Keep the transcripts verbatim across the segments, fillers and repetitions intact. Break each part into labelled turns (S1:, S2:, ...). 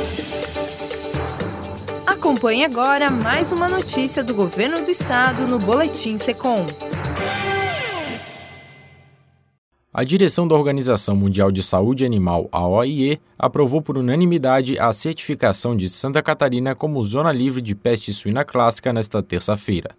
S1: Acompanhe agora mais uma notícia do Governo do Estado no Boletim Secom.
S2: A direção da Organização Mundial de Saúde Animal, a O I E, aprovou por unanimidade a certificação de Santa Catarina como zona livre de peste suína clássica nesta terça-feira.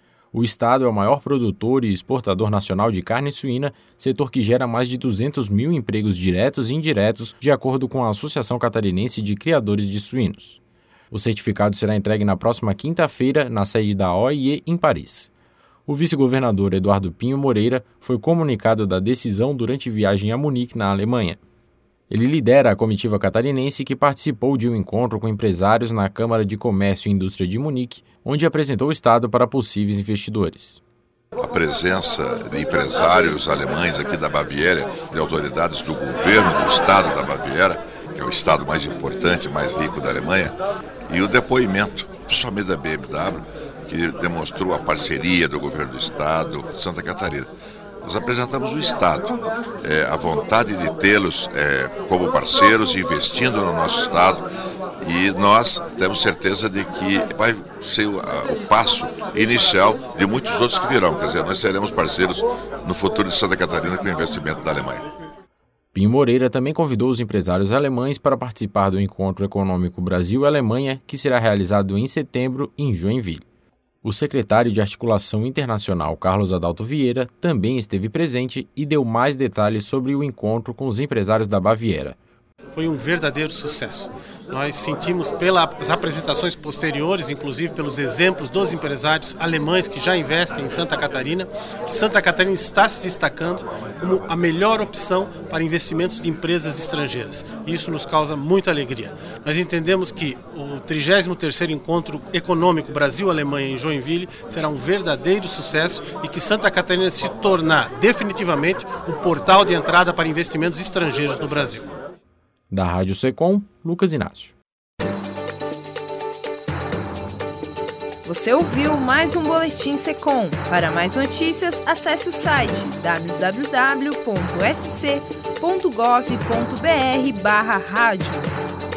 S2: O estado é o maior produtor e exportador nacional de carne suína, setor que gera mais de duzentos mil empregos diretos e indiretos, de acordo com a Associação Catarinense de Criadores de Suínos. O certificado será entregue na próxima quinta-feira na sede da O I E em Paris. O vice-governador Eduardo Pinho Moreira foi comunicado da decisão durante viagem a Munique, na Alemanha. Ele lidera a comitiva catarinense que participou de um encontro com empresários na Câmara de Comércio e Indústria de Munique, onde apresentou o estado para possíveis investidores.
S3: A presença de empresários alemães aqui da Baviera, de autoridades do governo do estado da Baviera, que é o estado mais importante, mais rico da Alemanha, e o depoimento, principalmente da B M W, que demonstrou a parceria do governo do estado de Santa Catarina. Nós apresentamos o estado, é, a vontade de tê-los é, como parceiros, investindo no nosso estado, e nós temos certeza de que vai ser o, a, o passo inicial de muitos outros que virão. Quer dizer, nós seremos parceiros no futuro de Santa Catarina com o investimento da Alemanha.
S2: Pinho Moreira também convidou os empresários alemães para participar do Encontro Econômico Brasil-Alemanha, que será realizado em setembro em Joinville. O secretário de Articulação Internacional, Carlos Adalto Vieira, também esteve presente e deu mais detalhes sobre o encontro com os empresários da Baviera.
S4: Foi um verdadeiro sucesso. Nós sentimos pelas apresentações posteriores, inclusive pelos exemplos dos empresários alemães que já investem em Santa Catarina, que Santa Catarina está se destacando como a melhor opção para investimentos de empresas estrangeiras. E isso nos causa muita alegria. Nós entendemos que o trigésimo terceiro Encontro Econômico Brasil-Alemanha em Joinville será um verdadeiro sucesso e que Santa Catarina se tornar definitivamente o portal de entrada para investimentos estrangeiros no Brasil.
S2: Da Rádio Secom, Lucas Inácio.
S1: Você ouviu mais um Boletim Secom. Para mais notícias, acesse o site w w w ponto s c ponto gov ponto b r barra rádio.